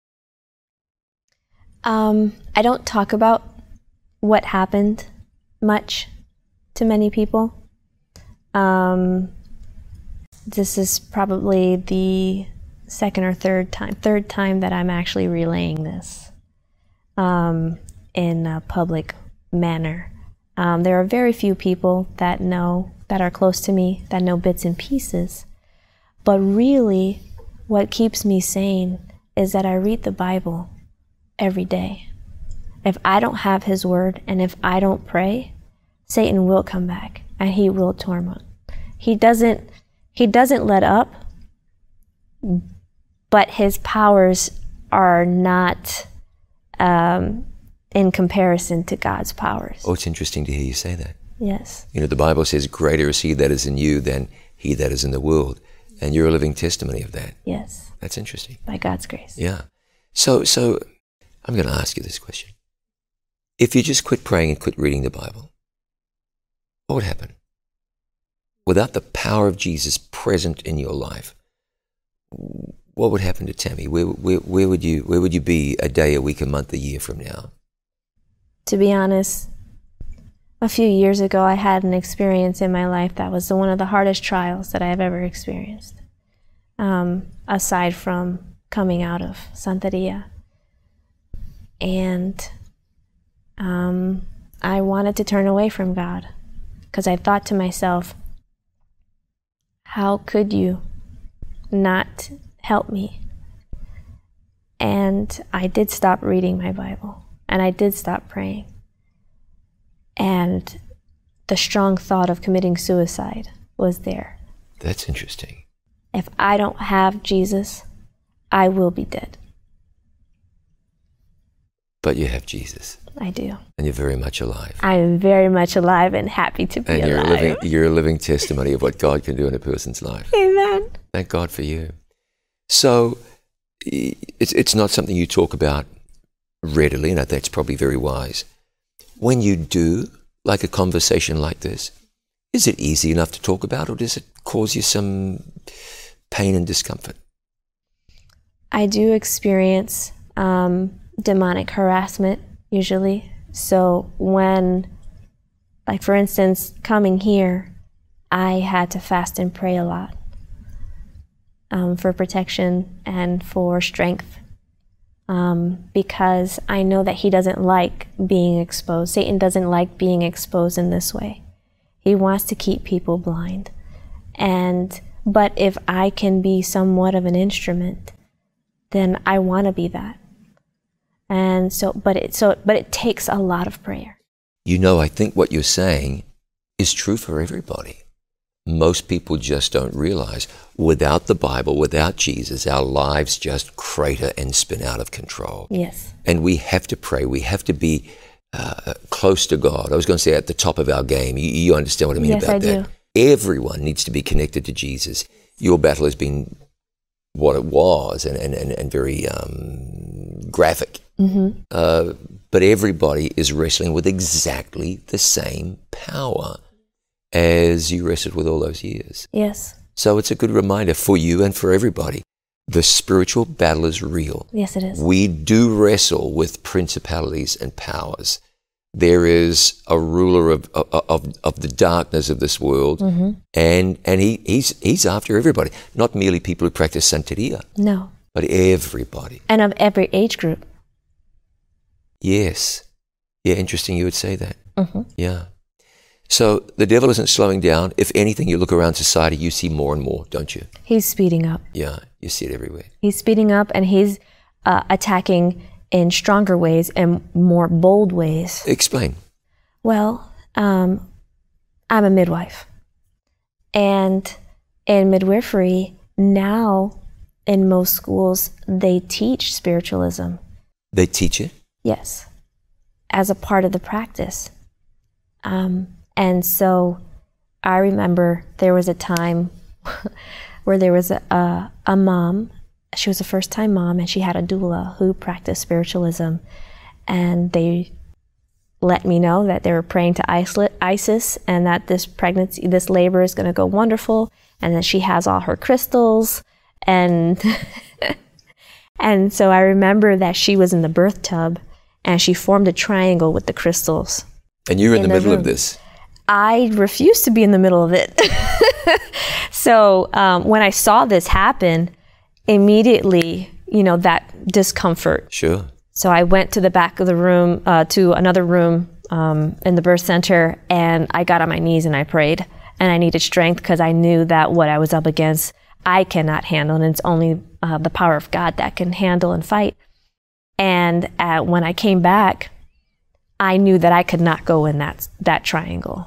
Um, I don't talk about what happened much to many people. Um, this is probably the second or third time, third time that I'm actually relaying this um, in a public manner. Um, there are very few people that know, that are close to me, that know bits and pieces. But really, what keeps me sane is that I read the Bible every day. If I don't have His Word and if I don't pray, Satan will come back and he will torment. He doesn't, he doesn't let up, but his powers are not um, in comparison to God's powers. Oh, it's interesting to hear you say that. Yes. You know, the Bible says, greater is He that is in you than he that is in the world. And you're a living testimony of that. Yes. That's interesting. By God's grace. Yeah. So, so I'm going to ask you this question. If you just quit praying and quit reading the Bible, what would happen? Without the power of Jesus present in your life, what would happen to Tammy? Where, where, where would you, where would you be a day, a week, a month, a year from now? To be honest, a few years ago, I had an experience in my life that was one of the hardest trials that I have ever experienced, um, aside from coming out of Santeria. And um, I wanted to turn away from God because I thought to myself, how could you not help me? And I did stop reading my Bible, and I did stop praying. And the strong thought of committing suicide was there. That's interesting. If I don't have Jesus, I will be dead. But you have Jesus. I do. And you're very much alive. I am very much alive and happy to be and you're alive. A living, you're a living testimony of what God can do in a person's life. Amen. Thank God for you. So it's, it's not something you talk about readily, and I think it's probably very wise. When you do, like a conversation like this, is it easy enough to talk about, or does it cause you some pain and discomfort? I do experience um, demonic harassment usually. So when, like for instance, coming here, I had to fast and pray a lot um, for protection and for strength. Um, because I know that he doesn't like being exposed. Satan doesn't like being exposed in this way. He wants to keep people blind. And, but if I can be somewhat of an instrument, then I want to be that. And so, but it, so, but it takes a lot of prayer. You know, I think what you're saying is true for everybody. Most people just don't realize, without the Bible, without Jesus, our lives just crater and spin out of control. Yes. And we have to pray. We have to be uh, close to God. I was going to say at the top of our game. You, you understand what I mean yes, about I that? Do. Everyone needs to be connected to Jesus. Your battle has been what it was, and, and, and, and very um, graphic. Mm-hmm. Uh, but everybody is wrestling with exactly the same power as you wrestled with all those years. Yes. So it's a good reminder for you and for everybody. The spiritual battle is real. Yes, it is. We do wrestle with principalities and powers. There is a ruler of of, of the darkness of this world, mm-hmm. and and he, he's he's after everybody, not merely people who practice Santeria. No. But everybody. And of every age group. Yes. Yeah, interesting you would say that. Mm-hmm. Yeah. So the devil isn't slowing down. If anything, you look around society, you see more and more, don't you? He's speeding up. Yeah, you see it everywhere. He's speeding up, and he's uh, attacking in stronger ways and more bold ways. Explain. Well, um, I'm a midwife. And in midwifery, now in most schools, they teach spiritualism. They teach it? Yes, as a part of the practice. Um, and so I remember there was a time where there was a, a, a mom. She was a first-time mom, and she had a doula who practiced spiritualism. And they let me know that they were praying to Isis, and that this pregnancy, this labor is going to go wonderful, and that she has all her crystals. And and so I remember that she was in the birth tub, and she formed a triangle with the crystals. And you're in, in the, the middle room. of this. I refused to be in the middle of it. So um, when I saw this happen, immediately, you know, that discomfort. Sure. So I went to the back of the room, uh, to another room um, in the birth center, and I got on my knees and I prayed. And I needed strength because I knew that what I was up against, I cannot handle, and it's only uh, the power of God that can handle and fight. And uh, when I came back, I knew that I could not go in that that triangle.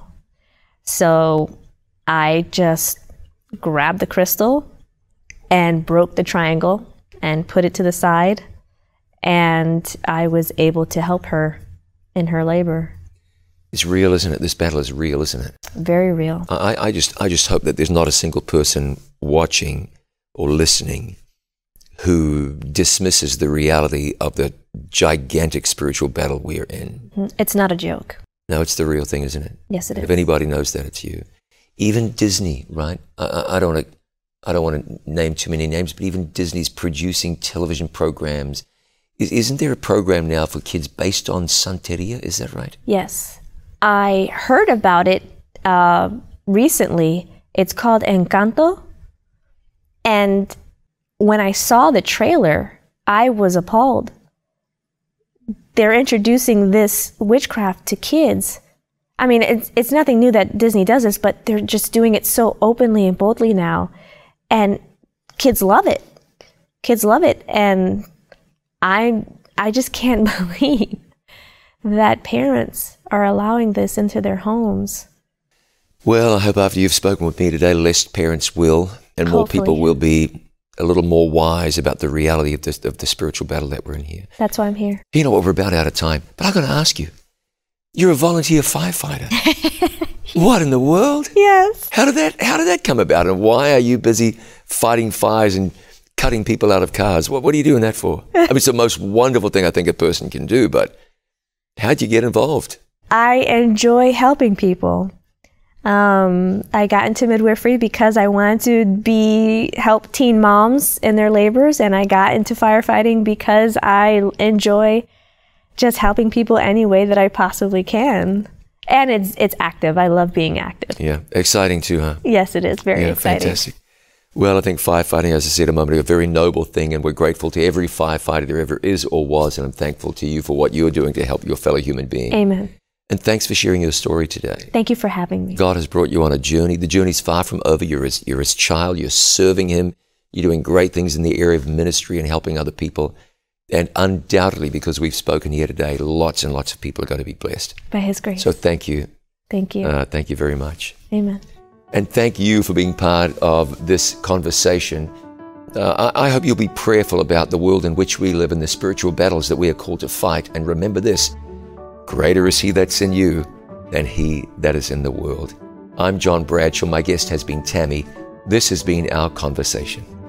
So I just grabbed the crystal and broke the triangle and put it to the side, and I was able to help her in her labor. It's real, isn't it? This battle is real, isn't it? Very real. I, I just I just hope that there's not a single person watching or listening who dismisses the reality of the gigantic spiritual battle we are in. It's not a joke. No, it's the real thing, isn't it? Yes, it is. If anybody knows that, it's you. Even Disney, right? I, I don't want to I don't want to name too many names, but even Disney's producing television programs. Isn't there a program now for kids based on Santeria? Is that right? Yes. I heard about it uh, recently. It's called Encanto. And when I saw the trailer, I was appalled. They're introducing this witchcraft to kids. I mean, it's, it's nothing new that Disney does this, but they're just doing it so openly and boldly now. And kids love it. Kids love it. And I, I just can't believe that parents are allowing this into their homes. Well, I hope after you've spoken with me today, less parents will, and more Hopefully. people will be a little more wise about the reality of, this, of the spiritual battle that we're in here. That's why I'm here. You know what, we're about out of time, but I'm going to ask you, you're a volunteer firefighter. What in the world? Yes. How did that, how did that come about, and why are you busy fighting fires and cutting people out of cars? What, what are you doing that for? I mean, it's the most wonderful thing I think a person can do, but how'd you get involved? I enjoy helping people. Um, I got into midwifery because I wanted to be help teen moms in their labors, and I got into firefighting because I enjoy just helping people any way that I possibly can. And it's it's active. I love being active. Yeah, exciting too, huh? Yes, it is very yeah, exciting. Fantastic. Well, I think firefighting, as I said a moment ago, a very noble thing, and we're grateful to every firefighter there ever is or was, and I'm thankful to you for what you're doing to help your fellow human being. Amen. And thanks for sharing your story today. Thank you for having me. God has brought you on a journey. The journey's far from over. You're his, you're his child. You're serving him. You're doing great things in the area of ministry and helping other people. And undoubtedly, because we've spoken here today, lots and lots of people are going to be blessed. By his grace. So thank you. Thank you. Uh, thank you very much. Amen. And thank you for being part of this conversation. Uh, I, I hope you'll be prayerful about the world in which we live and the spiritual battles that we are called to fight. And remember this, greater is he that's in you than he that is in the world. I'm John Bradshaw. My guest has been Tammy. This has been Our Conversation.